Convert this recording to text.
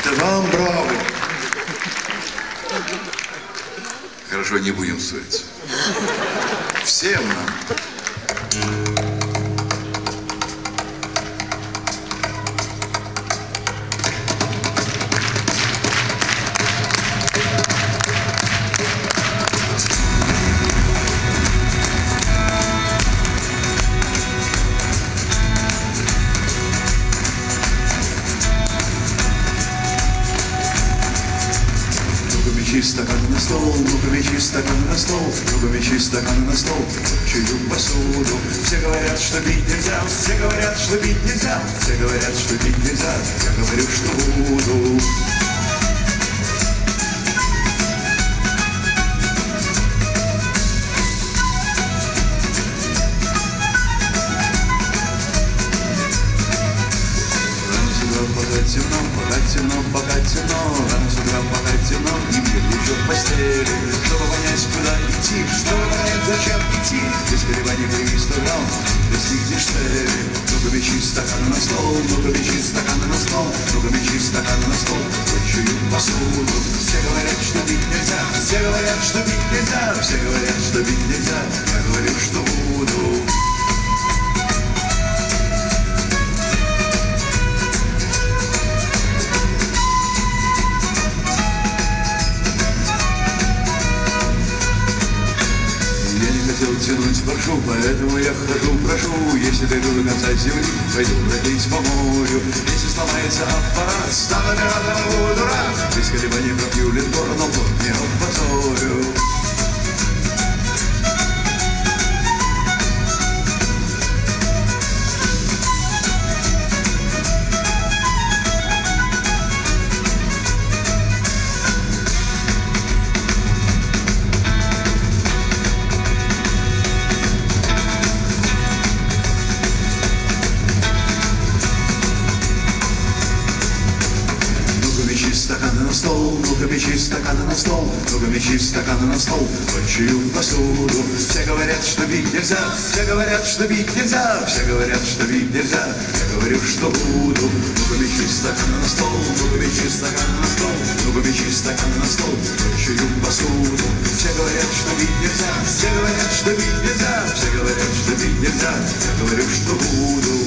Да вам браво. Хорошо, не будем ссориться. Всем нам. Стакан на стол, ну-ка мечи стакан на стол, ну-ка мечи стакан на стол, чую посуду. Все говорят, что пить нельзя, все говорят, что пить нельзя, все говорят, что пить нельзя, я говорю, что буду. Пока темно, рано с утра пока темно, и мир еще в постели. Чтобы понять, куда идти, чтобы понять, зачем идти, без колебаний прими 100 грамм, достигнешь цели. Ну-ка мечи стакан на стол, ну-ка мечи стакан на стол, ну-ка мечи стакан на стол, чую посуду. Все говорят, что пить нельзя, все говорят, что пить нельзя, все говорят, что пить нельзя, я говорю, что буду. Тянуть прошу, поэтому я хожу, прошу. Если дойду до конца земли, пойду бродить по морю. Если сломается аппарат, стану оператором, буду рад. Без колебаний пропью линкор, но вот не опозорю. Стаканы на стол, ну-ка мечи стаканы на стол, ну-ка мечи стаканы на стол, чью посуду. Все говорят, что пить нельзя, все говорят, что пить нельзя, все говорят, что пить нельзя, я говорю, что буду. Ну-ка мечи стаканы на стол, ну-ка мечи стаканы на стол, ну-ка мечи стаканы на стол, чью посуду. Все говорят, что пить нельзя, все говорят, что пить нельзя, все говорят, что пить нельзя, я говорю, что буду.